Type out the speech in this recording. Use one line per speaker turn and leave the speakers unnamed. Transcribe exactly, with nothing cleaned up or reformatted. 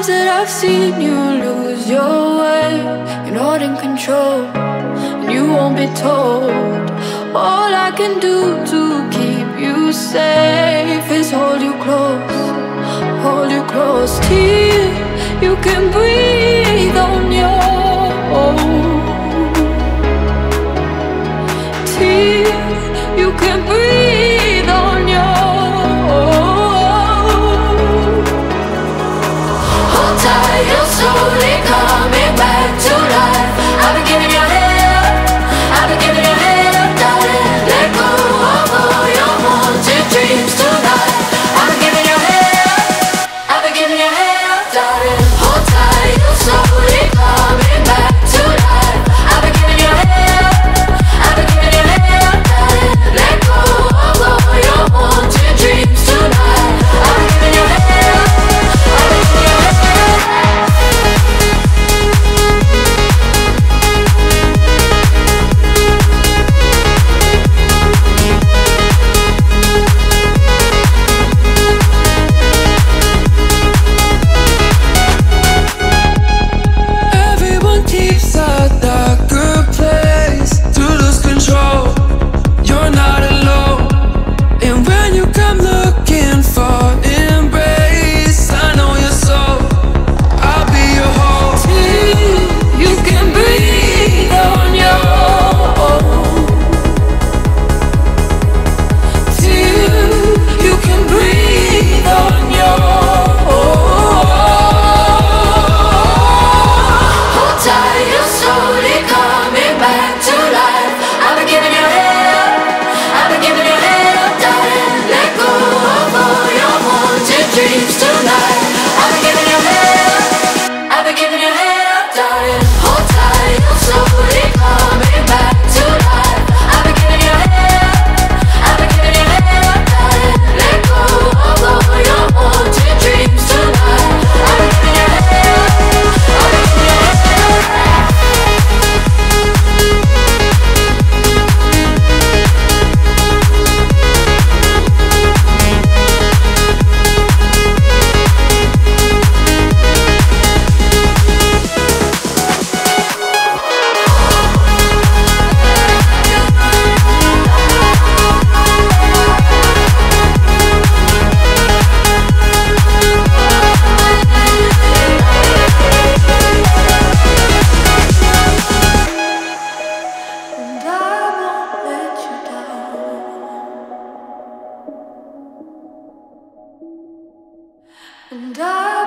times that I've seen you lose your way, you're not in control, and you won't be told. All I can do to keep you safe is hold you close, hold you close till you can breathe on your own, till you can breathe on your own. Hold tight, you're slowly coming back to life. I've been giving you hell, I've been giving you hell, darling. Let go of all your haunted dreams tonight. I've been giving you hell, I've been giving you hell, darling. Hold tight, you're slowly coming back to life. I've been giving you hell, I've been giving you hell, darling. Let go of all your haunted dreams tonight. I've been giving you hell, I've been giving you hell. Everyone keeps a darker place to lose control. You're not alone, and when you come looking for embrace, I know your soul. I'll be your home till you can breathe on your own, till you can breathe on your own. Hold tight, you're slowly coming back to life. I've been giving you hell, I've been giving you hell, darling. Let go of all your haunted dreams tonight. I've been giving you hell, I've been giving you hell, darling. Hold tight, you're slowly coming back to life. I've been giving you hell, I've been giving you hell, darling. Let go of all your haunted dreams tonight. I've been giving you hell, I've been giving you hell. And I won't let you down. And I